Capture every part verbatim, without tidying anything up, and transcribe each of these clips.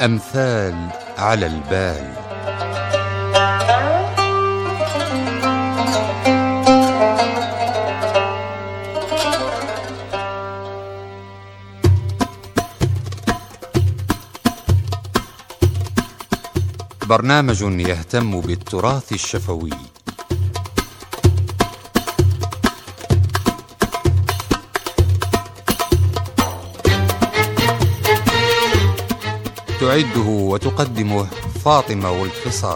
أمثال على البال. برنامج يهتم بالتراث الشفوي. تعده وتقدمه فاطمة والفصال.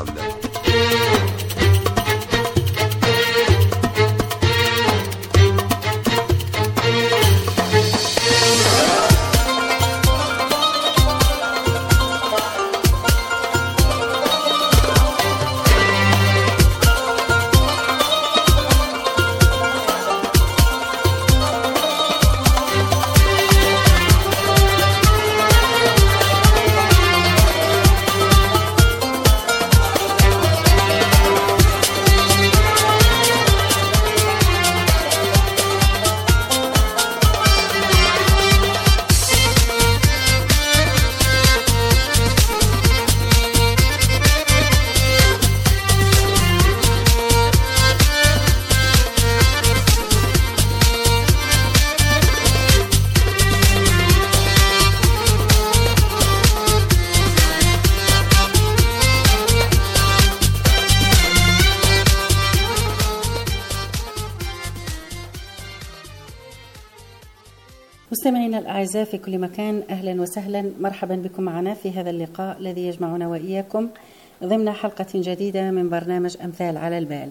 مستمعينا الأعزاء في كل مكان، أهلا وسهلا، مرحبا بكم معنا في هذا اللقاء الذي يجمعنا وإياكم ضمن حلقة جديدة من برنامج أمثال على البال.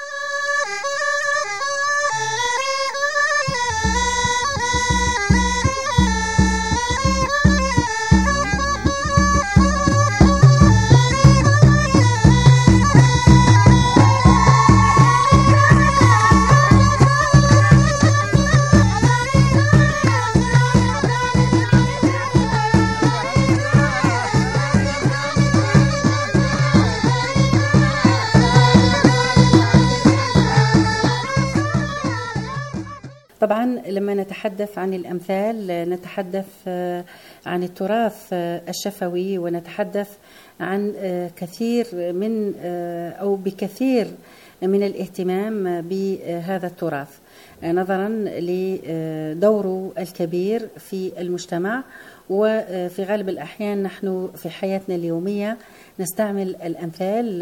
طبعا لما نتحدث عن الأمثال نتحدث عن التراث الشفوي، ونتحدث عن كثير من أو بكثير من الاهتمام بهذا التراث نظرا لدوره الكبير في المجتمع. وفي غالب الأحيان نحن في حياتنا اليومية نستعمل الأمثال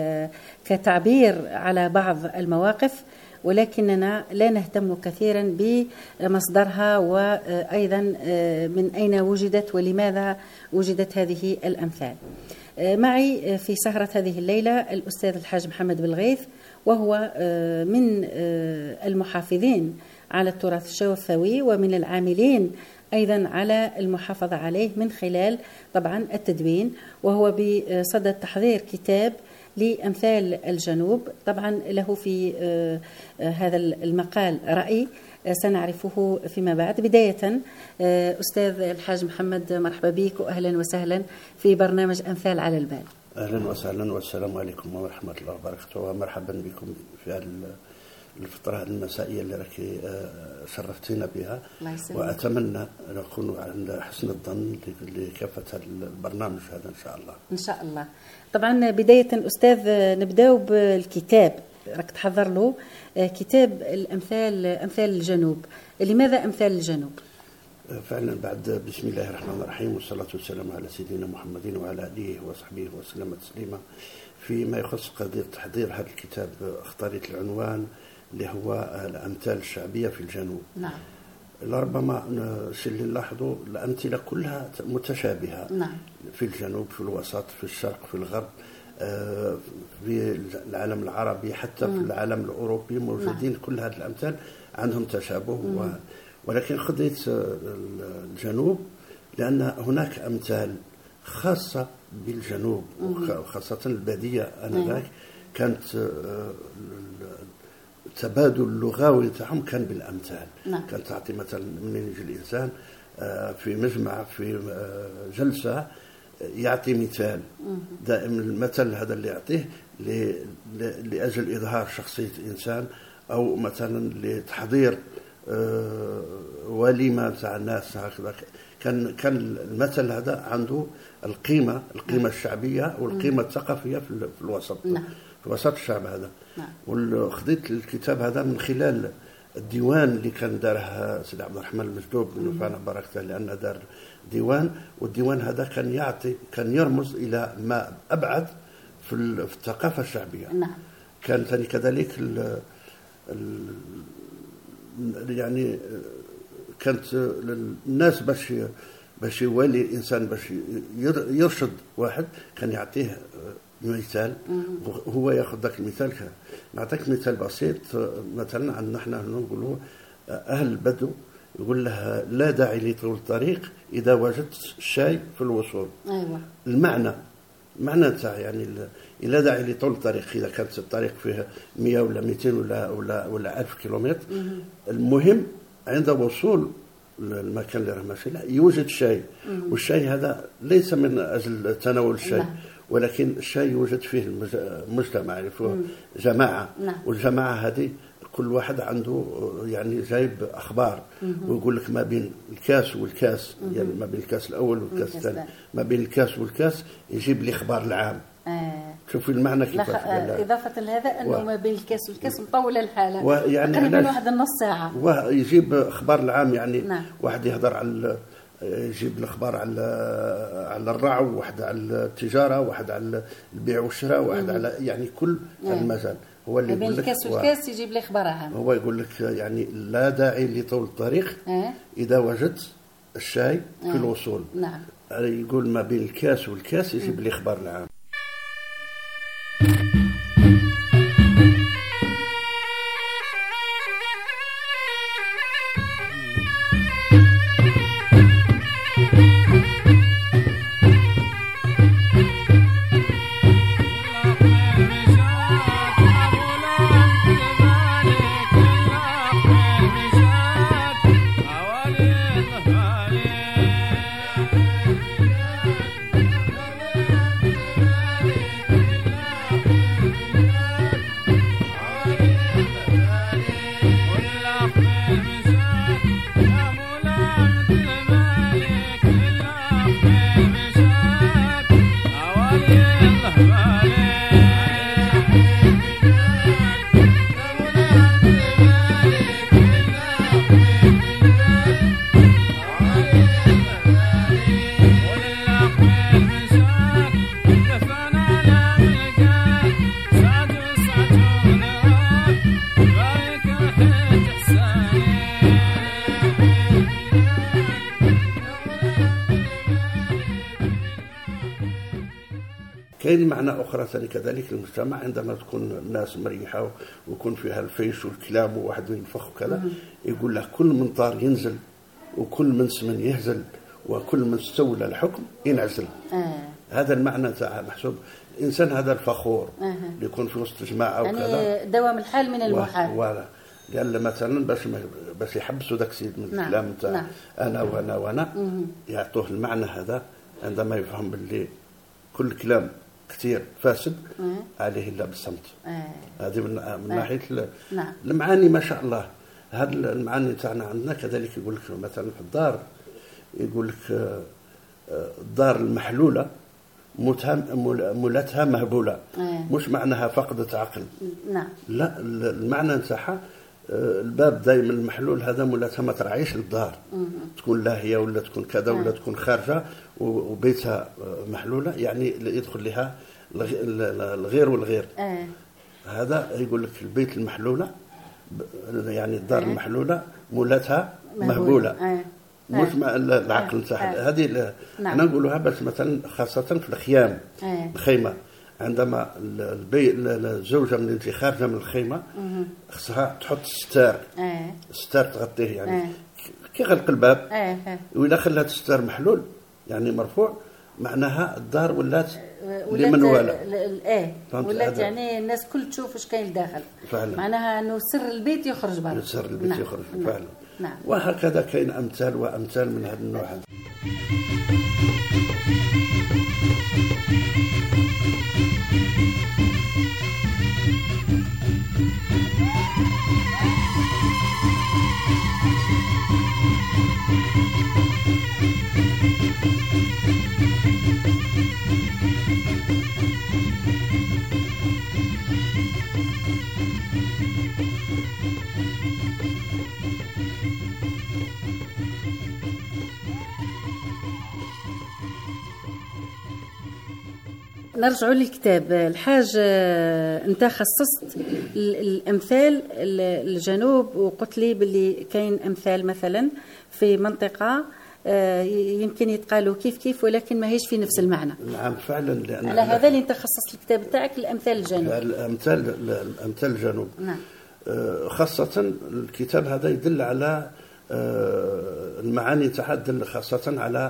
كتعبير على بعض المواقف، ولكننا لا نهتم كثيرا بمصدرها وأيضا من أين وجدت ولماذا وجدت هذه الأمثال. معي في سهرة هذه الليلة الأستاذ الحاج محمد بالغيث، وهو من المحافظين على التراث الشفوي ومن العاملين أيضا على المحافظة عليه من خلال طبعا التدوين، وهو بصدد تحضير كتاب لأمثال الجنوب. طبعا له في هذا المقال رأي سنعرفه فيما بعد. بداية أستاذ الحاج محمد، مرحبا بك وأهلا وسهلا في برنامج أمثال على البال. أهلا وسهلا والسلام عليكم ورحمة الله وبركاته، ومرحبا بكم في الفترة المسائية اللي راكي شرفتينا بها، وأتمنى أن نكون عند حسن الظن لكافة البرنامج هذا إن شاء الله. إن شاء الله. طبعا بداية أستاذ نبدأ بالكتاب، راك تحضر له كتاب الأمثال، أمثال الجنوب. لماذا أمثال الجنوب؟ فعلا بعد بسم الله الرحمن الرحيم والصلاة والسلام على سيدنا محمد وعلى آله وصحبه وسلم تسليما. فيما يخص قضية تحضير هذا الكتاب اختاريت العنوان اللي هو الأمثال الشعبية في الجنوب. نعم. لربما اللي نلاحظوا الأمثلة كلها متشابهة. نعم. في الجنوب، في الوسط، في الشرق، في الغرب، في العالم العربي، حتى في العالم الأوروبي موجودين. نعم. كل هذه الأمثال عندهم تشابه. و... ولكن خذيت الجنوب لأن هناك أمثال خاصة بالجنوب، وخاصة البادية آنذاك كانت التبادل اللغوي تاعهم كان بالأمثال. نعم. كانت تعطي مثلا من يجي الإنسان في مجمع، في جلسة، يعطي مثال. دائما المثل هذا اللي يعطيه لأجل إظهار شخصية إنسان، أو مثلا لتحضير آه وليمه تاع الناس هكذا. كان كان المثل هذا عنده القيمه القيمه الشعبيه والقيمه الثقافيه في, في الوسط نعم. في وسط الشعب هذا. نعم. وخذيت الكتاب هذا من خلال الديوان اللي كان داره سيدي عبد الرحمن المجدوب من نفعنا بركته، لأن دار ديوان، والديوان هذا كان يعطي كان يرمز إلى ما أبعد في الثقافة الشعبية. نعم. كان ثاني كذلك ال ال يعني كانت الناس باش باش يولي الإنسان باش يرشد واحد كان يعطيه مثال، هو ياخذ ذاك المثال. نعطيك مثال بسيط. مثلا عندنا احنا نقولوا اهل البدو يقول له لا داعي لطول الطريق اذا وجدت الشاي في الوصول. ايوه. المعنى معنى تاع يعني لا داعي لطول الطريق اذا كانت الطريق فيها مئة ولا مئتين ولا ولا ولا ألف كيلومتر، المهم عند وصول المكان اللي راه ماشي له يوجد شاي. والشاي هذا ليس من اجل تناول الشاي، ولكن الشاي يوجد فيه المجتمع، يعني فيه جماعة. نعم. والجماعة هذه كل واحد عنده يعني جايب أخبار، ويقول لك ما بين الكاس والكاس، يعني ما بين الكاس الأول والكاس الثاني، ما بين الكاس والكاس يجيب لي إخبار العام. آه. شوفي المعنى كيف. آه. إضافة لهذا أنه و... ما بين الكاس والكاس مطولة الحالة، ويعني تقريبا واحد النص ساعة، ويجيب إخبار العام. يعني نعم. واحد يهضر على يجيب الاخبار على على الرعو، واحد على التجاره، واحد على البيع والشراء، واحد على يعني كل المجال. هو اللي بين الكاس والكاس يجيب لي اخبار عام. هو يقول لك يعني لا داعي لطول الطريق أه؟ اذا وجدت الشاي أه؟ في الوصول. نعم. يقول ما بين الكاس والكاس يجيب لي اخبار العام. كاين معنى أخرى ثاني كذلك المجتمع، عندما تكون الناس مريحة ويكون فيها الفيش والكلام وواحد ينفخ وكذا، يقول له كل من طار ينزل وكل من سمن يهزل وكل من استولى الحكم ينعزل. آه. هذا المعنى تاع محسوب الإنسان هذا الفخور آه. اللي يكون في وسط جماعة وكذا، يعني دوام الحال من المحال. ولا قال مثلا باش باش يحبسوا ذاك السيد من نعم. الكلام تاع نعم. أنا وأنا وأنا يعطوه المعنى هذا عندما يفهم باللي كل كلام كثير فاسد مم. عليه الا بالصمت. آه. هذه من, من آه. ناحيه نعم. المعاني ما شاء الله. هذه المعاني تاعنا عندنا كذلك. يقول لك مثلا في الدار، يقول لك الدار المحلوله مولاتها مهبوله. آه. مش معناها فقدت عقل. نعم. لا، المعنى نتاعها الباب دائما المحلول هذا مولاتها ما ترعيش للدار، تكون لاهيه ولا تكون كذا ولا تكون خارجه وبيتها محلوله، يعني يدخل لها الغير والغير. آه. هذا يقول لك البيت المحلوله، يعني الدار آه. المحلوله مولاتها مهبوله. آه. مش مع العقل نتاعها. آه. هذه احنا نقولوها بس مثلا خاصه في الخيام. آه. الخيمه عندما البي الزوجه من اللي خارجه من الخيمه خصها تحط ستار. آه. ستار تغطيه يعني. آه. كي غلق الباب آه. وإذا خلات الستار محلول يعني مرفوع، معناها الدار ولات لمن ولا. ايه ولات يعني الناس كل تشوف ايش كاين داخل. فعلا. معناها انه سر البيت يخرج برا. سر البيت نعم. يخرج نعم. فعلا. نعم. وهكذا كاين امثال وامثال من هذا النوع هذا. نرجع للكتاب الحاج. انت خصصت الامثال الجنوب وقلت لي باللي كاين امثال مثلا في منطقه يمكن يتقالوا كيف كيف ولكن ما هيش في نفس المعنى. نعم فعلا. لأن على هذا اللي انت خصصت الكتاب تاعك الامثال الجنوب. الامثال الامثال الجنوب. نعم. خاصة الكتاب هذا يدل على المعاني تاعها، خاصة على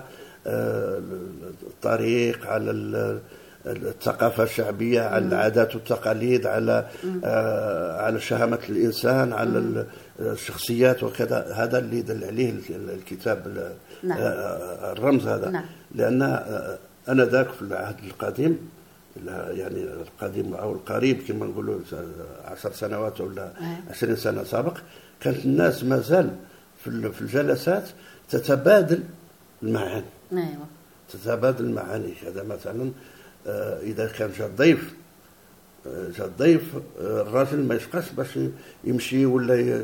الطريق، على الثقافة الشعبية، على العادات والتقاليد، على على شهامة الإنسان، على الشخصيات وكذا. هذا اللي يدل عليه الكتاب. نعم. الرمز هذا. نعم. لأن أنا ذاك في العهد القديم، يعني القديم أو القريب كما نقولوا عشر سنوات ولا عشرين سنة سابق، كانت الناس ما زال في الجلسات تتبادل المعاني. أيوة. تتبادل المعاني. هذا مثلا إذا كان جاء ضيف جاء ضيف الراجل ما يشقاش باش يمشي ولا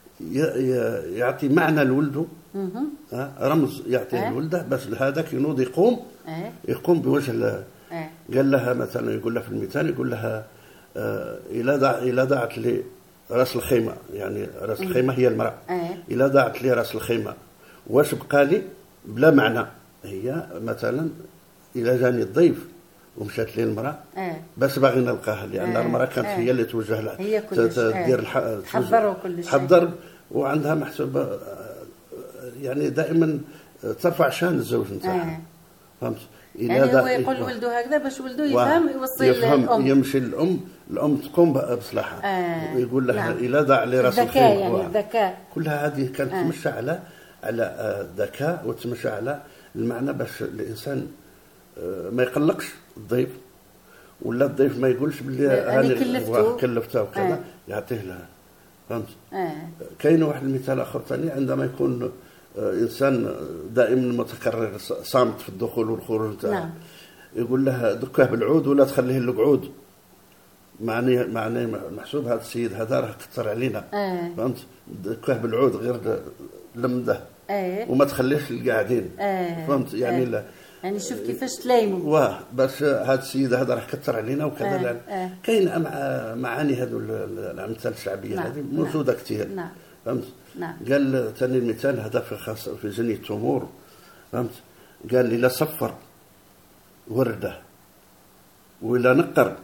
يعطي معنى لولده، رمز يعطيه لولده باش هذاك ينوض يقوم يقوم بوجه. قال لها مثلا، يقول لها في المثال، يقول لها إلى ضاع إلى ضاعت لي راس الخيمة، يعني راس الخيمة هي المرأة. إلى ضاعت لي راس الخيمة واش بقى لي بلا معنى. هي مثلا إلى جاني الضيف ومشات لي المرأة بس باغي نلقاها، لأن المرأة كانت هي اللي توجه لها تدير تحضر وكل شيء، تحضر وعندها محسوبة، يعني دائما ترفع شان الزوج نتاعها. فهمت؟ يعني هو يقول لولده هكذا باش ولده يفهم يوصل الأم، يمشي الأم الأم تقوم بصلاحها. آه. ويقول لها نعم. إلى ضاع لي راس الخيمة. يعني الذكاء كلها هذه كانت آه. تمشى على على ذكاء وتمشى على المعنى باش الإنسان ما يقلقش الضيف، ولا الضيف ما يقولش باللي هاني كلفته كلفته وكذا. آه. يعطيه لها. فهمت؟ آه. كاين واحد المثال آخر ثاني، عندما يكون إنسان دائما متكرر صامت في الدخول والخروج تاعه. نعم. يقول لها دكه بالعود ولا تخليه القعود. معني معني محسوب هذا السيد هذا راه كثر علينا. آه. فهمت؟ دكه بالعود غير لمده. آه. وما تخليش القاعدين. آه. فهمت؟ يعني آه. لا يعني شوف كيفاش تلايموا. واه باش هذا السيد هذا راه كثر علينا وكذا. آه. آه. كاين معاني هذو الامثال الشعبيه. نعم. هذه موجوده. نعم. كثير. نعم. فهمت؟ نعم. قال ثاني المثال هذا في خاص في جني التمور. فهمت؟ قال لي لا صفر ورده ولا نقر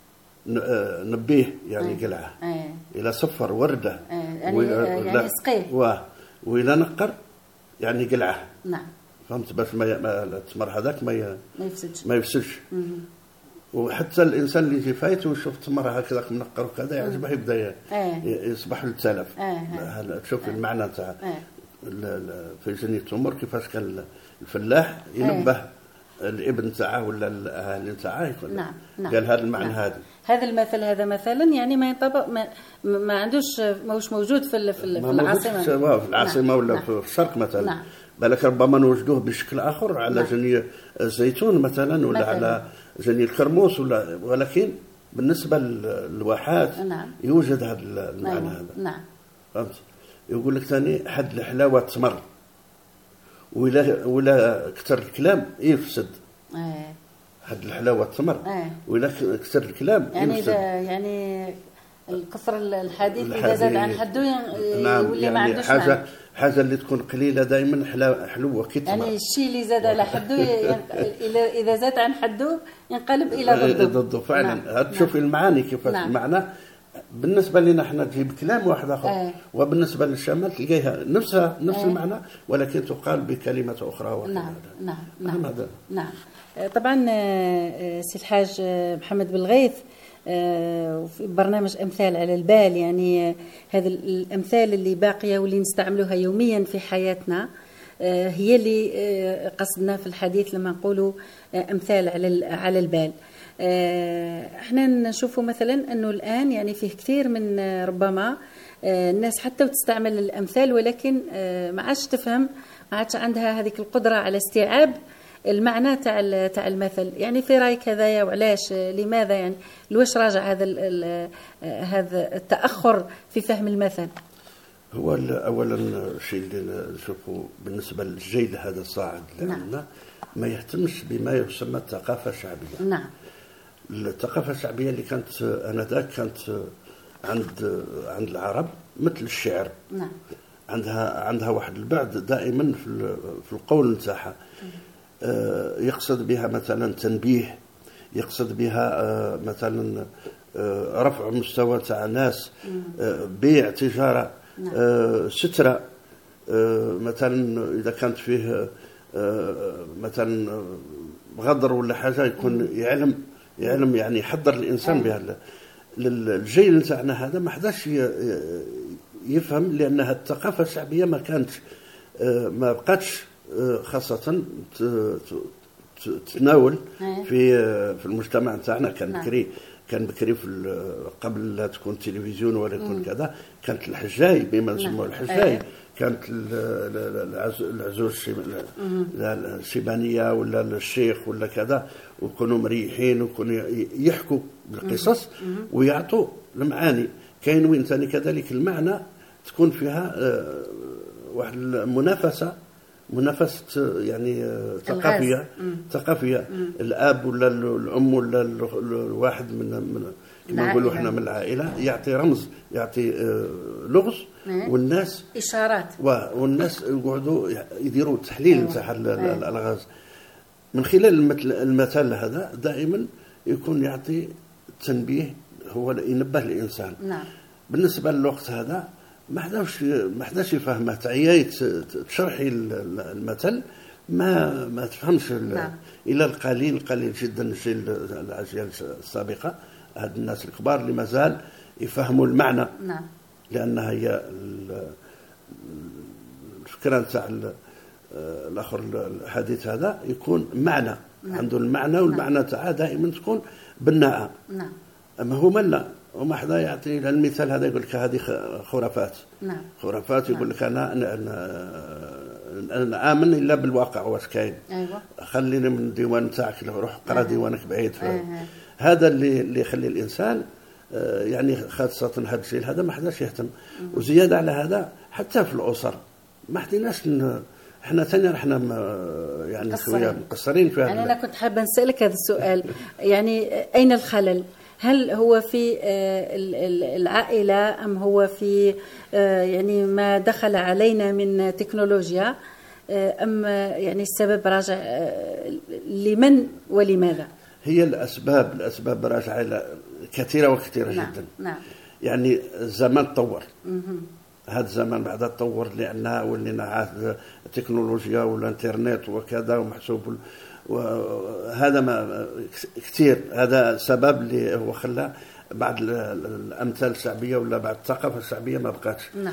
نبيه، يعني أيه. قلعه. أيه. الى صفر ورده أيه. يعني يعني سقيه واه ولا نقر يعني قلعه. نعم. فهمت؟ باش ما التمر هذاك ما ي... ما يفسدش ما يفسدش. وحتى الانسان اللي يجي فايت ويشوف تمر هكذا منقر وكذا يعجبه يبدا يصبح له التلف. تشوف المعنى تاع في جني التمر كيفاش كان الفلاح ينبه الابن تاعه ولا الاهل تاعه. نعم. نعم. قال هذا المعنى. نعم. هذا هذا المثل هذا مثلا يعني ما ينطبق ما, ما عندوش ماهوش موجود في في العاصمه في العاصمه. نعم. ولا نعم. في الشرق مثلا. نعم. بالك ربما نوجدوه بشكل اخر على. نعم. جني الزيتون مثلا ولا مثلاً. على جني الكرموس ولا، ولكن بالنسبه للواحات. نعم. يوجد هذا المعنى. نعم. هذا. نعم. فهمت؟ يقول لك ثاني حد الحلاوه تمر ولا ولا كثر الكلام يفسد. ايه. حد الحلاوه تمر. ايه. ولا كثر الكلام يعني يفسد. يعني الكثر الحديث اذا زاد عن حده يولي يعني ما عندوش حاجه معنى. حاجه اللي تكون قليله دائما حلوه كتمر. يعني الشيء اللي زاد على حده اذا زاد عن حده ينقلب الى ضده. ضده فعلا. نعم. تشوف. نعم. المعاني كيف. نعم. المعنى بالنسبه لنا احنا تجيب كلام واحد اخر. آه. وبالنسبه للشمال تلقاها نفسها نفس. آه. المعنى ولكن تقال بكلمه اخرى. نعم. نعم. نعم. هذا. نعم. طبعا سي الحاج محمد بالغيث في برنامج أمثال على البال، يعني هذه الأمثال اللي باقية واللي نستعملوها يوميا في حياتنا هي اللي قصدنا في الحديث لما نقولوا أمثال على على البال. احنا نشوفوا مثلا أنه الآن يعني فيه كثير من ربما الناس حتى وتستعمل الأمثال ولكن ما عادش تفهم، ما عادش عندها هذه القدرة على استيعاب المعنى تاع تاع المثل. يعني في رايك هذايا وعلاش لماذا يعني لواش راجع هذا هذا التاخر في فهم المثل؟ هو اولا الشيء اللي نشوفه بالنسبه للجيل هذا الصاعد. نعم. ما يهتمش بما يسمى الثقافه الشعبيه. نعم. الثقافة الشعبية اللي كانت آنذاك كانت عند عند العرب مثل الشعر. نعم. عندها عندها واحد البعد دائما في في القول نتاعها. يقصد بها مثلا تنبيه، يقصد بها مثلا رفع مستوى تاع ناس، بيع، تجارة، سترة. مثلا إذا كانت فيه مثلا غدر ولا حاجة يكون يعلم يعلم يعني يحضر الإنسان بهذا. الجيل نتاعنا هذا ما حداش يفهم، لأنها الثقافة الشعبية ما كانت ما بقاتش خاصة تتناول في في المجتمع نتاعنا. كان بكري كان بكري في قبل لا تكون التلفزيون ولا يكون كذا، كانت الحجاي بما نسموه الحجاي، كانت العزوز الشيبانية ولا الشيخ ولا كذا، ويكونوا مريحين ويكونوا يحكوا بالقصص ويعطوا المعاني. كاين وين ثاني كذلك المعنى تكون فيها واحد المنافسة منافسة يعني ثقافية ثقافية الأب ولا الأم ولا الواحد من من كما نقولوا احنا من العائلة يعطي رمز، يعطي لغز، والناس إشارات، والناس يقعدوا يديروا تحليل نتاع الألغاز من خلال المثل هذا. دائما يكون يعطي تنبيه، هو ينبه الإنسان. نعم. بالنسبة للوقت هذا ما حداش ما حداش يفهمه، تعيايت تشرحي المثل ما ما تفهمش. نعم. إلى القليل القليل جدا الجيل الأجيال السابقة، هاد الناس الكبار اللي مازال يفهموا المعنى. نعم. لأنها هي الفكرة نتاع الآخر الحديث هذا يكون معنى. نعم. عنده المعنى، والمعنى تاعها دائما تكون بناءة. نعم. أما هو لا، وما حدا يعطي المثال هذا يقول لك هذه خرافات. نعم. خرافات. يقول لك أنا أنا, أنا, أنا آمن إلا بالواقع واش كاين. أيوة. خليني من الديوان تاعك، روح قرأ ديوانك بعيد. أيوة. هذا اللي اللي يخلي الإنسان يعني خاصة هذا الجيل هذا ما حداش يهتم. وزيادة على هذا حتى في الأسر ما حديناش احنا ثاني احنا يعني شويه مقصرين في هذا. يعني انا كنت حابه نسالك هذا السؤال، يعني اين الخلل؟ هل هو في العائله ام هو في يعني ما دخل علينا من تكنولوجيا، ام يعني السبب راجع لمن ولماذا؟ هي الاسباب الاسباب راجعه الى كثيره وكثيره. نعم. جدا. نعم. يعني الزمان تطور. هذا الزمان بعد تطور، لأنها ولينا عاد التكنولوجيا والانترنت وكذا ومحسوب، وهذا ما كثير. هذا سبب اللي هو خلى بعض الأمثال الشعبية ولا بعض الثقافة الشعبية ما بقاتش. نعم.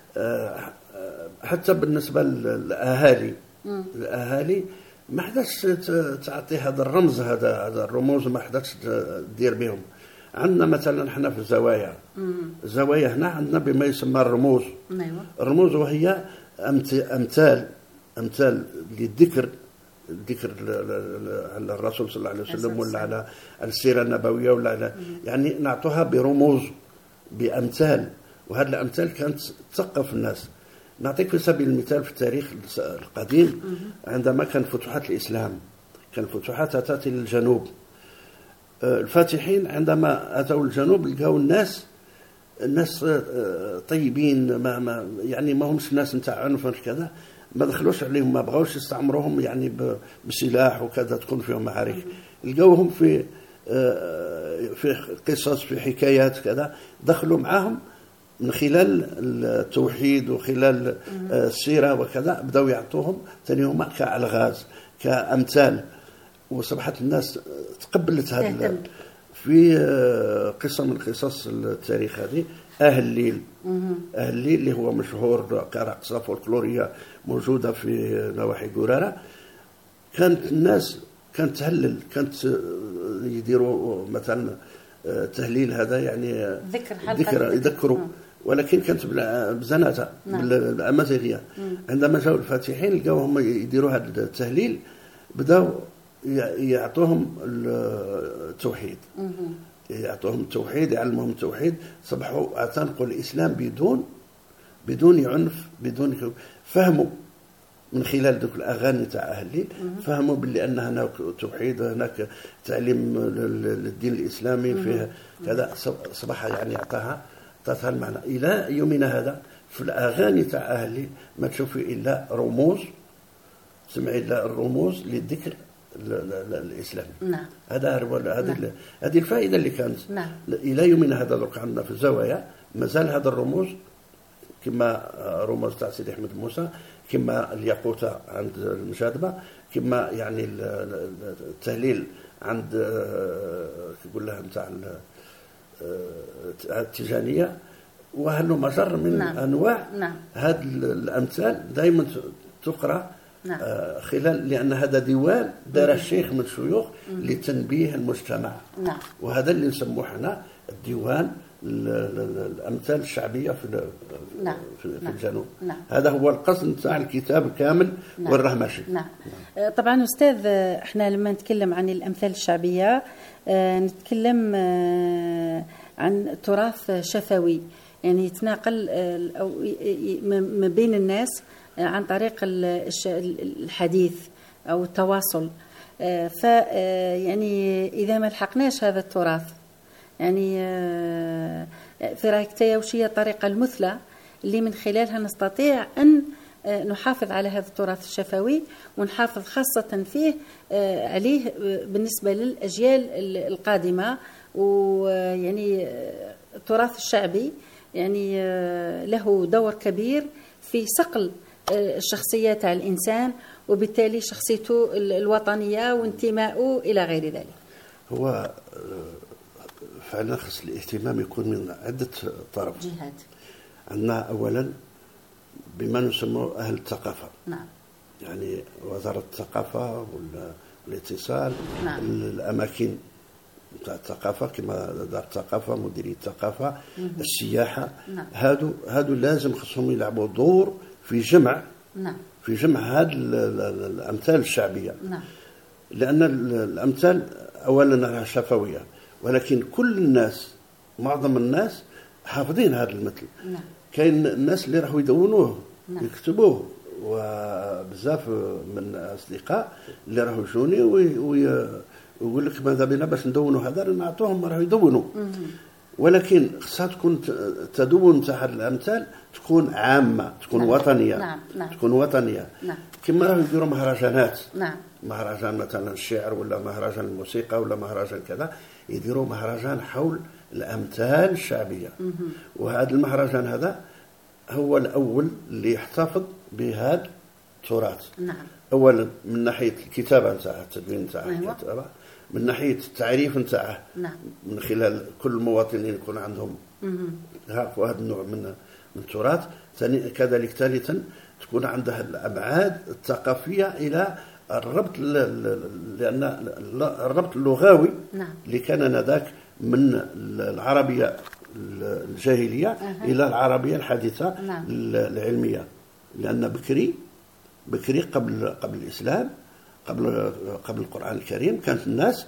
حتى بالنسبة للأهالي الأهالي ما حداش تعطي هذا الرمز، هذا هذا الرموز ما حداش تدير بهم. عندنا مثلا احنا في الزوايا، الزوايا هنا عندنا بما يسمى الرموز. أيوة. الرموز وهي امثال امثال للذكر، الذكر على الرسول صلى الله عليه وسلم ولا على السيرة النبوية ولا على يعني نعطوها برموز بأمثال، وهذه الأمثال كانت تثقف الناس. نعطيك في سبيل المثال في التاريخ القديم عندما كان فتوحات الإسلام، كان فتوحات تأتي للجنوب. الفاتحين عندما أتوا الجنوب لقاوا الناس الناس طيبين، ما, ما يعني ما همش ناس نتاع عنف كذا، ما دخلوش عليهم، ما بغاوش يستعمروهم يعني بسلاح وكذا تكون فيهم معارك. لقاوهم في في قصص، في حكايات كذا، دخلوا معاهم من خلال التوحيد وخلال السيرة وكذا، بدأوا يعطوهم ثاني هما كألغاز كأمثال، وصبحت الناس تقبلت هذا. في قصة من قصص التاريخ هذه أهل الليل. أهل الليل اللي هو مشهور كرقصة فولكلورية موجودة في نواحي قرارة. كانت الناس كانت تهلل، كانت يديروا مثلا تهليل هذا يعني ذكر ذكر يذكروا، ولكن كانت بزناتها بالأمازيغية. عندما جاءوا الفاتحين لقاوهم يديروا هذا التهليل، بدأوا يعطوهم التوحيد، يعطوهم التوحيد، يعلمهم التوحيد. صبحوا اعتنقوا الإسلام بدون بدون عنف، بدون فهموا من خلال ذوك الاغاني تاع اهل الليل فهموا باللي ان هناك توحيد، هناك تعليم للدين الاسلامي فيه كذا، صباح يعني اعطاها اعطاها المعنى. الى يومنا هذا في الاغاني تاع اهل الليل ما تشوفي الا رموز، سمعي الا الرموز للذكر الاسلامي. نعم. هذا هو هذه هذه الفائده اللي كانت. نعم. الى يومنا هذا درك عندنا في الزوايا مازال هذا الرموز، كما رموز تاع سيدي احمد موسى، كما الياقوتة عند المشادبة، كما يعني التهليل عند يقول لها نتاع التيجانية، وهلو مجر من نعم. انواع نعم. هذه الامثال دائما تقرا. نعم. خلال لان هذا ديوان دار الشيخ من الشيوخ لتنبيه المجتمع. نعم. وهذا اللي نسموه احنا الديوان الامثال الشعبيه في نعم. في, في نعم. الجنوب. نعم. هذا هو القصد نتاع الكتاب كامل. نعم. والراه ماشي. نعم. طبعا استاذ، احنا لما نتكلم عن الامثال الشعبيه نتكلم عن تراث شفوي، يعني يتناقل او ما بين الناس عن طريق الحديث او التواصل. ف يعني اذا ما لحقناش هذا التراث، يعني في رايك وش هي الطريقه المثلى اللي من خلالها نستطيع ان نحافظ على هذا التراث الشفوي ونحافظ خاصه فيه عليه بالنسبه للاجيال القادمه؟ ويعني التراث الشعبي يعني له دور كبير في صقل الشخصية تاع الإنسان، وبالتالي شخصيته الوطنية وانتمائه إلى غير ذلك. هو فعلا خص الاهتمام يكون من عدة طرف جهات. عندنا أولا بما نسمى أهل الثقافة. نعم. يعني وزارة الثقافة والاتصال. نعم. الأماكن تاع الثقافة كما دار الثقافة، مديرية الثقافة، السياحة. نعم. هادو هادو لازم خصهم يلعبوا دور في جمع. نعم. في جمع هذه الأمثال الشعبية. نعم. لأن الأمثال أولا أنها شفوية، ولكن كل الناس معظم الناس حافظين هذا المثل. نعم. كاين الناس اللي راحوا يدونوه. نعم. يكتبوه، وبزاف من أصدقاء اللي راحوا يجوني ويقول لك ماذا بنا باش ندونوا هذا، نعطوهم راحوا يدونوا. ولكن خصها تكون تدون تاع هذه الامثال تكون عامه، تكون نعم. وطنيه. نعم. نعم. تكون وطنيه. نعم. كما راهو يديروا مهرجانات. نعم. مهرجان مثلا الشعر، ولا مهرجان الموسيقى، ولا مهرجان كذا، يديروا مهرجان حول الامثال الشعبيه. وهذا المهرجان هذا هو الاول اللي يحتفظ بهذا التراث. نعم. اولا من ناحيه الكتابه نتاعها، التدوين نتاعها. أيوة. الكتابه من ناحيه التعريف نتاعه. نعم. من خلال كل المواطنين يكون عندهم هذا النوع من من التراث. ثاني كذلك ثالثا تكون عندها الابعاد الثقافيه الى الربط، لان الربط اللغوي. نعم. اللي كان نذاك من العربيه الجاهليه أه. الى العربيه الحديثه. نعم. العلميه، لان بكري بكري قبل قبل الاسلام، قبل قبل القرآن الكريم، كانت الناس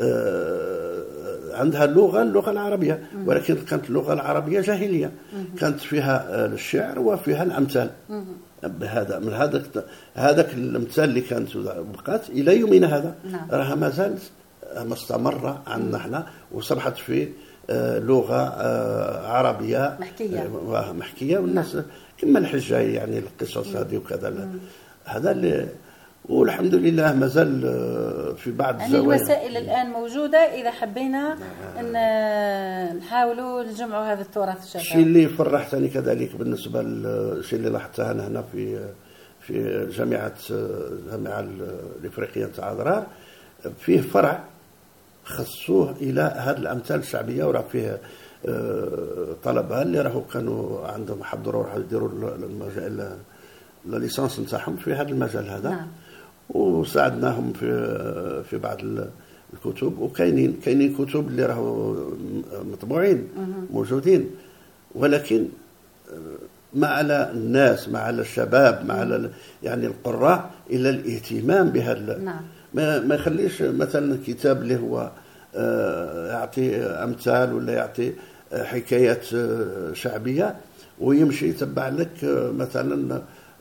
عندها اللغة اللغة العربية، ولكن كانت اللغة العربية جاهلية. كانت فيها الشعر وفيها الأمثال. بهذا من هذا هذاك الأمثال اللي كانت بقات إلى يومنا هذا. نعم. راها ما زالت مستمرة عندنا احنا، وصبحت في لغة عربية محكية محكية والناس كما الحجاج، يعني القصص هذه وكذا. هذا اللي والحمد لله مازال في بعض يعني الزوايا. الوسائل الآن موجودة إذا حبينا أن نحاولوا نجمعوا هذا التراث الشفوي. الشيء اللي فرحتني كذلك بالنسبة للشيء اللي لاحظته أنا هنا في في جامعة الجامعة الإفريقية تاع ضرار، فيه فرع خصوه إلى هذه الأمثال الشعبية، وراه فيه طلبة اللي راهو كانوا عندهم حضروا راحوا يديروا المجال الليسانس نتاعهم في هذا المجال هذا. نعم. وساعدناهم في في بعض الكتب، وكاينين كاينين كتب اللي راهو مطبوعين موجودين، ولكن ما على الناس، ما على الشباب، ما على يعني القراء الى الاهتمام بهذا. نعم. ما ما يخليش مثلا كتاب اللي هو يعطي امثال ولا يعطي حكايات شعبيه ويمشي يتبع لك مثلا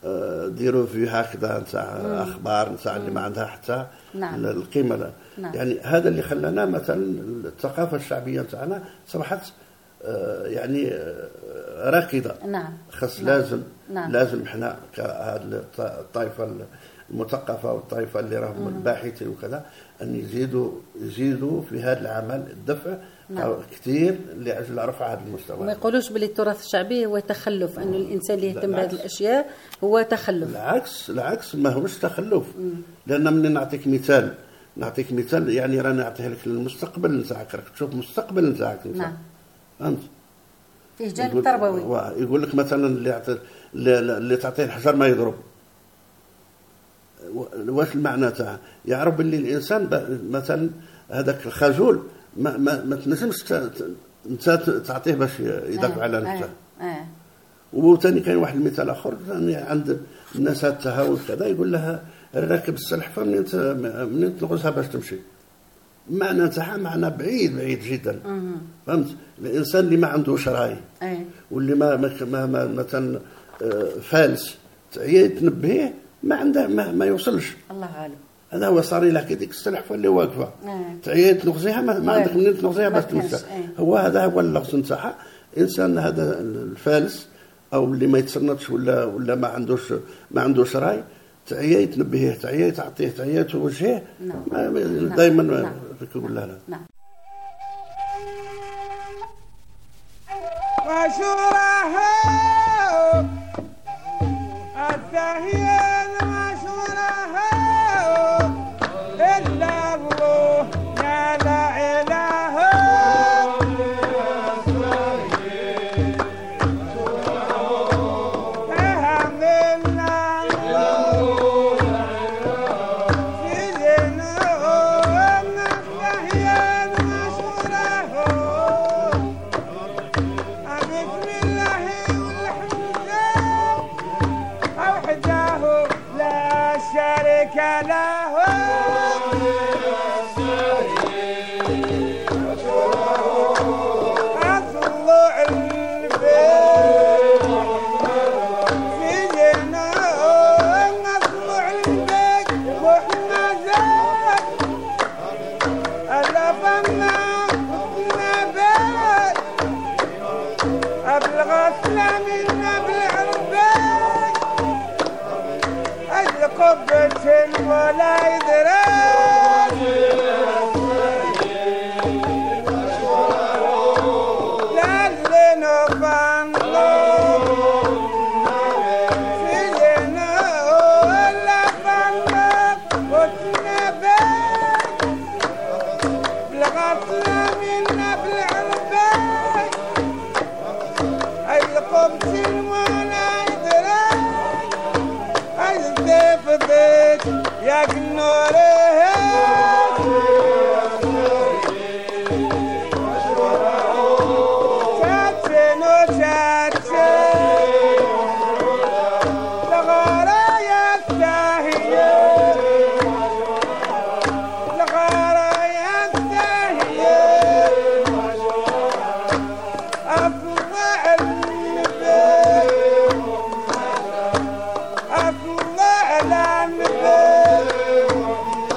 ديروا في هكذا نتاع اخبار نتاع اللي ما عندها حتى نعم. القيمه لا. نعم. يعني هذا اللي خلانا مثلا الثقافه الشعبيه نتاعنا صبحت يعني راكده. نعم. خاص نعم. لازم نعم. لازم احنا كهذه الطائفه المثقفه والطائفه اللي راهم الباحثين وكذا ان يزيدوا يزيدوا في هذا العمل الدفع. نعم. كثير لاجل رفع هذا المستوى. ما يقولوش باللي التراث الشعبي هو تخلف، انه الانسان اللي يهتم بهذه الاشياء هو تخلف. العكس العكس ما هوش تخلف. مم. لان من نعطيك مثال نعطيك مثال يعني رانا نعطيه لك للمستقبل نتاعك، راك تشوف المستقبل نتاعك انت. نعم. فهمت؟ فيه جانب تربوي. يقول لك مثلا اللي يعطي اللي تعطيه الحجر ما يضرب. واش المعنى تاعها؟ يعرف باللي الانسان مثلا هذاك الخجول ما ما, ما تنجمش انت تعطيه باش يدافع على نفسه. اه وثاني كاين واحد المثال اخر يعني عند الناس التهاون كذا يقول لها راكب السلحفه منين منين تلغزها باش تمشي. معنى تاعها معنى بعيد بعيد جدا. فهمت؟ الانسان اللي ما عندوش راي اه واللي ما ما, ما مثلا فالس تعيا تنبهيه ما عنده ما, ما يوصلش. الله غالب. هذا هو صار لك هذيك السلحفه اللي واقفه تعيا تلغزيها ما, ما عندك منين تلغزيها باش تمشي. هو هذا هو اللغز نتاعها. انسان هذا الفالس او اللي ما يتصنتش ولا ولا ما عندوش ما عندوش راي تعيا تنبهيه تعيا تعطيه تعيا توجهيه. نعم. دائما نعم. يقول لا لا. نعم. وشوره التهيئ وشوره إلا الله لا لا إله ولا يدري لا لنفان سيدنا ولا فنك وتنبي بالغفلة منا بالعربي أي القبس ولا يدري أي الزفت يا كنوره شاتشن وشاتشن لغارة يستاهية لغارة يستاهية أفضع النبي أفضع النبي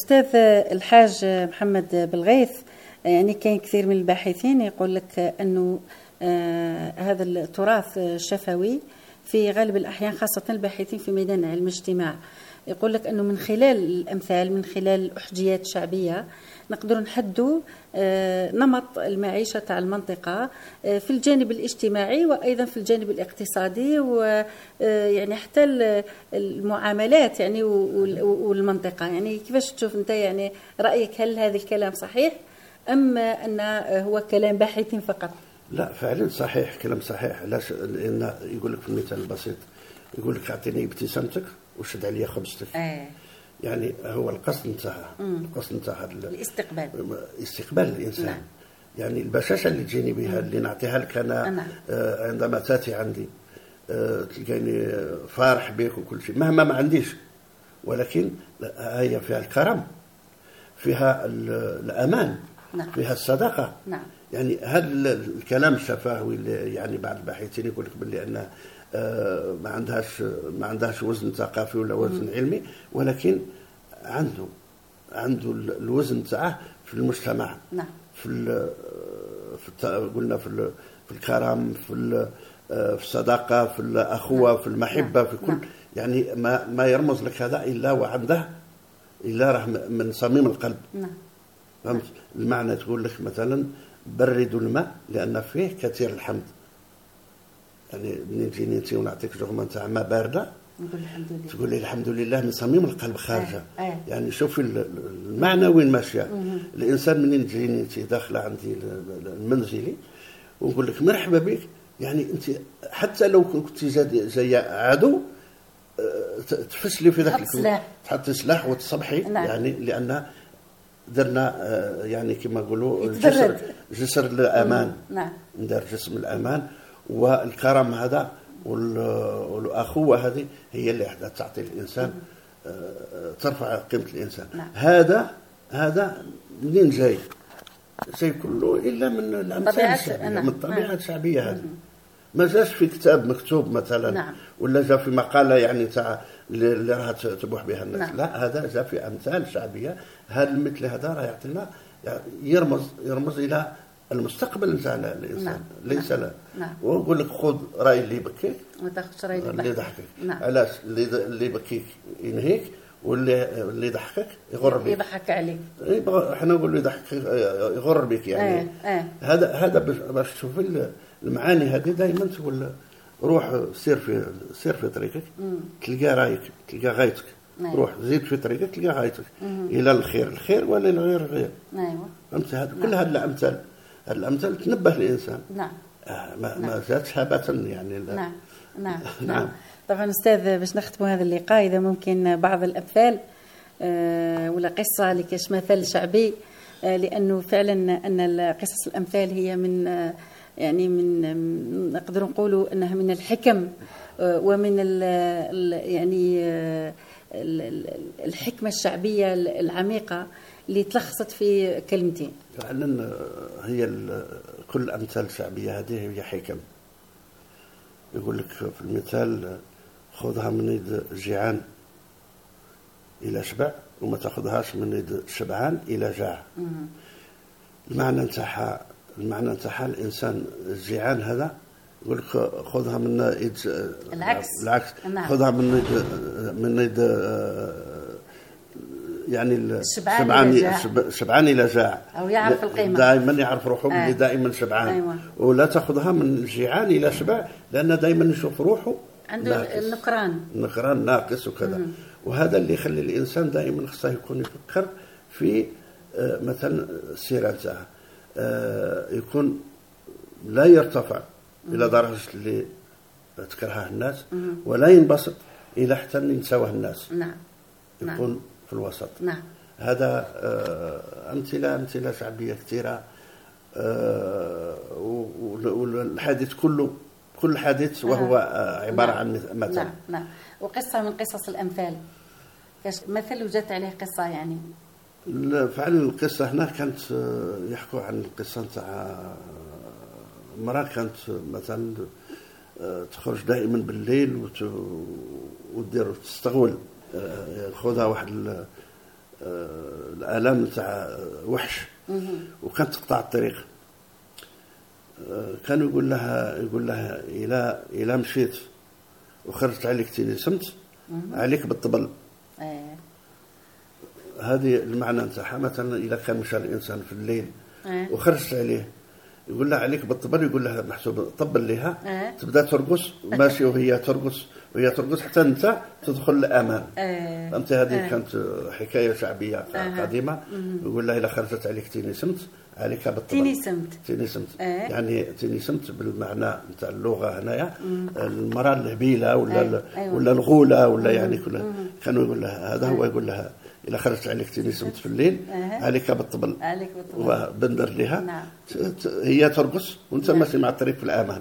أستاذ الحاج محمد بالغيث، يعني كاين كثير من الباحثين يقول لك أنه آه هذا التراث الشفوي في غالب الأحيان، خاصة الباحثين في ميدان علم الاجتماع، يقول لك أنه من خلال الأمثال، من خلال الأحجيات الشعبية، نقدر نحدوا آه نمط المعيشة تاع المنطقة آه في الجانب الاجتماعي وأيضا في الجانب الاقتصادي، ويعني حتى المعاملات يعني والمنطقة. يعني كيفاش تشوف أنت، يعني رأيك، هل هذا الكلام صحيح أم أن هو كلام باحثين فقط؟ لا، فعلا صحيح، كلام صحيح. علاش؟ لأن يقول لك في المثال البسيط، يقول لك اعطيني ابتسامتك وشد عليا خبزتك. آه. يعني هو القصد نتاعها، القصد نتاعها الاستقبال، استقبال الإنسان. نعم. يعني البشاشة اللي تجيني بها، اللي نعطيها لك أنا. نعم. آه عندما تأتي عندي آه تلقاني فارح بك وكل شيء، مهما ما عنديش، ولكن هي فيها الكرم، فيها الأمان. نعم. فيها الصداقة. نعم. يعني هذا الكلام الشفاهي اللي يعني بعض الباحثين يقول لك باللي أنه آه ما عندهاش ما عندهاش وزن ثقافي ولا وزن مم. علمي، ولكن عنده عنده الوزن تاعه في المجتمع. نعم. في في قلنا في في الكرم، في في الصداقة، في الأخوة. نعم. في المحبة. نعم. في كل. نعم. يعني ما ما يرمز لك هذا إلا وعنده، إلا راه من صميم القلب. نعم. فهمت المعنى؟ تقول لك مثلا بردوا الماء لأن فيه كثير الحمض. يعني منين تجيني انت ونعطيك جرمه تاع ماء بارده، نقول الحمد لله، تقول لي الحمد لله من صميم القلب خارجه. آه. آه. يعني شوفي المعنى وين ماشيه. الانسان منين تجيني انت داخله عندي المنزلي ونقول لك مرحبا بك، يعني انت حتى لو كنت جاي عدو تفشلي في ذاك الكلام، تحط سلاح وتصبحي. نعم. يعني لان درنا يعني كما نقولوا جسر جسر الامان. نعم. ندير جسم الامان، والكرم هذا والاخوه هذه هي اللي تعطي الانسان، ترفع قيمه الانسان. نعم. هذا هذا منين جاي؟ جاي كله الا من الامثال الشعبيه. نعم. من الطبيعه الشعبيه هذه. ما جاش في كتاب مكتوب مثلا. نعم. ولا جاء في مقاله يعني تاع اللي راها تبوح بها الناس. نعم. لا، هذا جاء في امثال شعبيه. هذا مثل هذا راه يعطينا، يرمز يرمز الى المستقبل نتاع الانسان. نعم. ليس لا. نعم. ونقول لك خذ راي اللي يبكيك وما تاخذش راي اللي يضحكك. نعم. علاش؟ اللي اللي يبكيك ينهيك، واللي اللي يضحكك يغر بك، يضحك عليك. احنا نقول له يضحك يغر بك يعني. آه. آه. هذا هذا باش تشوف المعاني هذه دائما تقول روح سير في سير في طريقك، تلقى رايك، تلقى غايتك. نعم. روح زيد في طريقك تلقى غايتك. مم. الى الخير الخير ولا الغير الغير. ايوه. فهمت؟ هذا كل هذه الامثال الامثال تنبه الانسان. نعم. آه ما نعم. ما جاتش هبه يعني. لا. نعم. نعم. نعم. طبعا استاذ، باش نختموا هذا اللقاء، اذا ممكن بعض الامثال آه ولا قصه لكاش مثل شعبي، آه لانه فعلا ان قصص الامثال هي من آه يعني من نقدر نقولوا انها من الحكم آه ومن ال ال يعني آه الحكمه الشعبيه العميقه اللي تلخصت في كلمتين. فعلا هي كل الامثال الشعبيه هذه هي حكم. يقول لك في المثال خذها من يد الجيعان الى شبع، وما تاخذهاش من يد الشبعان الى جاع. المعنى نتاعها المعنى نتاعها الانسان الجيعان هذا يقول لك خذها من يد العكس العكس. نعم. خذها من يد من يد يعني الشبعان شبعان الى جاع، او يعرف القيمه، دائما يعرف روحه. آه. دائما شبعان. أيوة. ولا تاخذها من الجيعان الى شبع، لان دائما يشوف روحه عنده النكران النكران ناقص وكذا. مم. وهذا اللي يخلي الانسان دائما خصه يكون يفكر في آه مثلا السيره تاعه، آه يكون لا يرتفع مم. الى درجه اللي تكرهها الناس، مم. ولا ينبسط الى حتى ينساوه الناس. نعم. يكون نعم. في الوسط. نعم. هذا آه أمثلة أمثلة شعبية كثيرة. آه والحديث كله كل حديث وهو آه عبارة نعم. عن مثل. نعم. نعم. وقصة من قصص الأمثال، مثل وجدت عليه قصة يعني. فعلا القصة هنا كانت يحكوا عن القصة تاع مرأة كانت مثلا تخرج دائما بالليل وتدير تستغول، خذها واحد الآلام نتاع وحش وكانت تقطع الطريق. كانوا يقول لها يقول لها إلى إلى مشيت وخرجت عليك تينيسمت عليك بالطبل. آه. هذه المعنى نتاعها. مثلا إذا كان مشى الإنسان في الليل آه. وخرجت عليه يقول لها عليك بالطبل، يقول لها محسوب طبل لها آه. تبدا ترقص ماشي وهي ترقص وهي ترقص حتى انت تدخل الامان. آه. فهمت؟ هذه آه. كانت حكايه شعبيه آه. قديمه. يقول لها اذا خرجت عليك تينيسمت عليك بالطبل. تينيسمت تينيسمت آه. يعني تينيسمت بالمعنى نتاع اللغه هنايا المراه الهبيله ولا آه. أيوة. ولا الغوله ولا يعني كلها. كانوا يقول لها هذا هو. يقول لها إذا خرجت عليك تينيسمت في الليل آه. عليك بالطبل. عليك بالطبل وبندر لها. نعم. هي ترقص وانت نعم. ماشي مع الطريق في الأمان.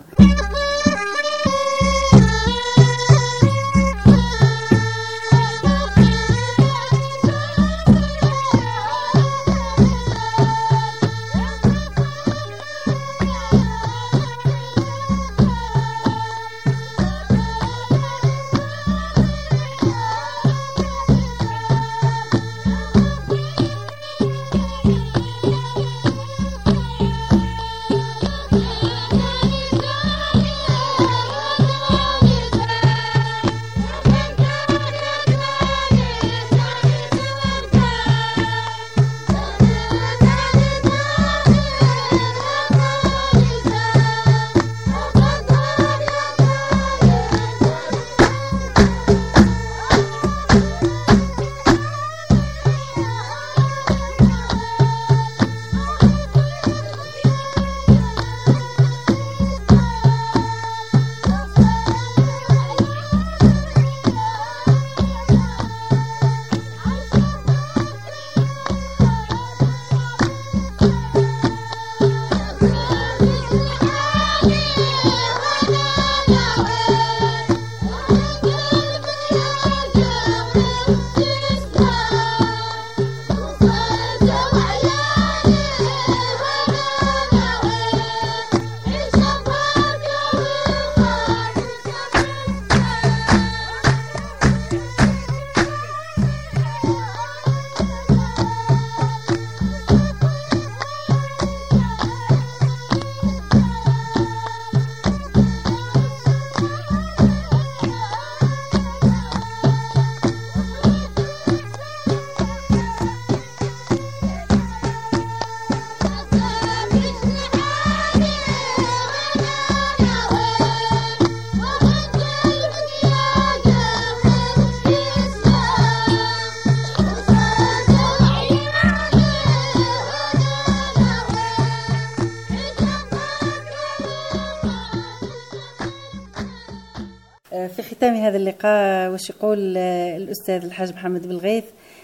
في ختام هذا اللقاء وش يقول الأستاذ الحاج محمد بالغيث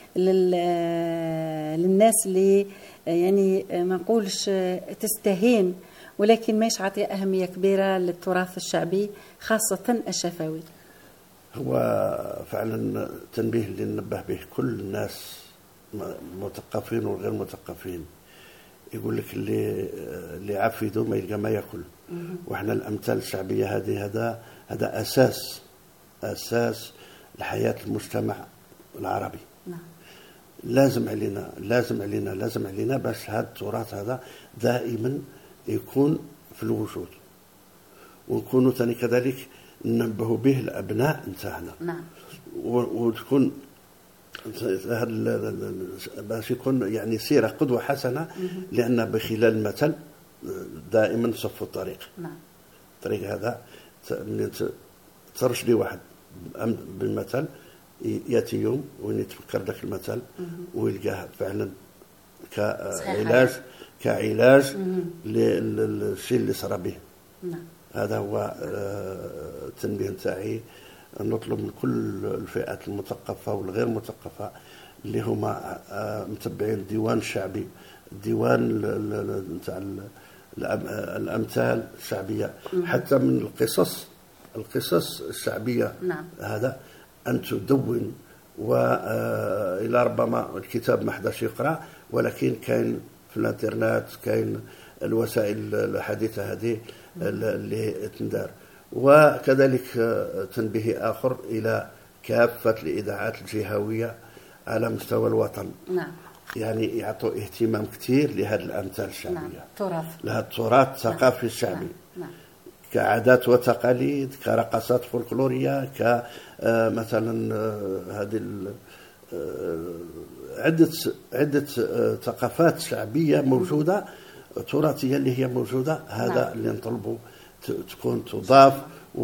للناس اللي يعني ما نقولش تستهين ولكن ماش عطي أهمية كبيرة للتراث الشعبي خاصة الشفوي؟ هو فعلا تنبيه اللي ننبه به كل الناس مثقفين وغير مثقفين. يقول لك اللي اللي عفيده ما يلقى ما ياكل. واحنا الامثال الشعبيه هذه هذا هذا اساس اساس لحياه المجتمع العربي. نعم. لازم علينا لازم علينا لازم علينا باش هذا التراث هذا دائما يكون في الوجود ونكونوا ثاني كذلك ننبهوا به الابناء نتاعنا. نعم. وتكون باش يكون يعني سيرة قدوة حسنة. لأن بخلال المثل دائما صف الطريق. نعم. الطريق هذا ترشدي واحد بالمثل يأتي يوم وين يتفكر ذاك المثل ويلقاه فعلا كعلاج كعلاج للشيء اللي صار به. نعم. هذا هو التنبيه نتاعي. نطلب من كل الفئات المثقفة والغير مثقفة اللي هما متبعين الديوان الشعبي الديوان نتاع الأمثال الشعبية حتى من القصص القصص الشعبية. نعم. هذا أن تدون وإلى ربما الكتاب ما حداش يقرأ ولكن كاين في الانترنت كاين الوسائل الحديثة هذه اللي تندار. وكذلك تنبيه آخر إلى كافة الإذاعات الجهوية على مستوى الوطن. نعم. يعني يعطوا اهتمام كثير لهذه الأمثال الشعبية. نعم. تراث. لهذا التراث الثقافي نعم. الشعبي. نعم. نعم. كعادات وتقاليد، كرقصات فولكلورية، كمثلا هذه عدة عدة ثقافات شعبية موجودة تراثية اللي هي موجودة. هذا نعم. اللي نطلبوا تكون تضاف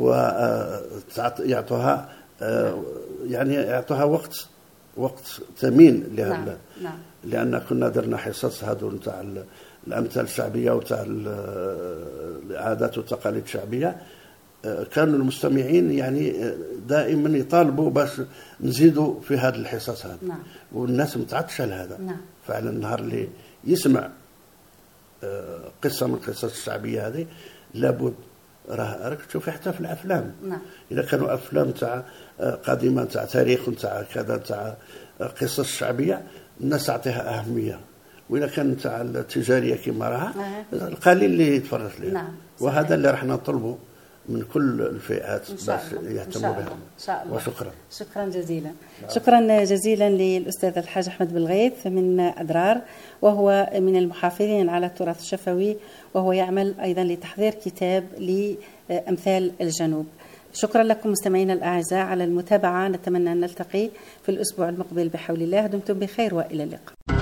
ويعطوها يعني يعطوها وقت وقت ثمين لهذا. نعم. نعم. لأن كنا درنا حصص هذو نتاع الأمثال الشعبية وتاع العادات والتقاليد الشعبية، كانوا المستمعين يعني دائما يطالبوا باش نزيدوا في هذه الحصص هذه. نعم. والناس متعطشة لهذا. نعم. فعلا النهار اللي يسمع قصة من القصص الشعبية هذه لابد راه راك تشوفي حتى في الأفلام. نعم. إذا كانوا أفلام تاع قديمة تاع تاريخ تاع كذا تاع قصص شعبية الناس تعطيها أهمية، وإذا كان تاع التجارية كما راها نعم. القليل اللي يتفرج لها. نعم. وهذا اللي راح نطلبه من كل الفئات باش يهتموا بها. إن شاء الله. وشكرا. شكرا جزيلا. نعم. شكرا جزيلا للأستاذ الحاج أحمد بالغيث من أدرار، وهو من المحافظين على التراث الشفوي، وهو يعمل أيضا لتحضير كتاب لأمثال الجنوب. شكرا لكم مستمعينا الأعزاء على المتابعة. نتمنى أن نلتقي في الأسبوع المقبل بحول الله. دمتم بخير وإلى اللقاء.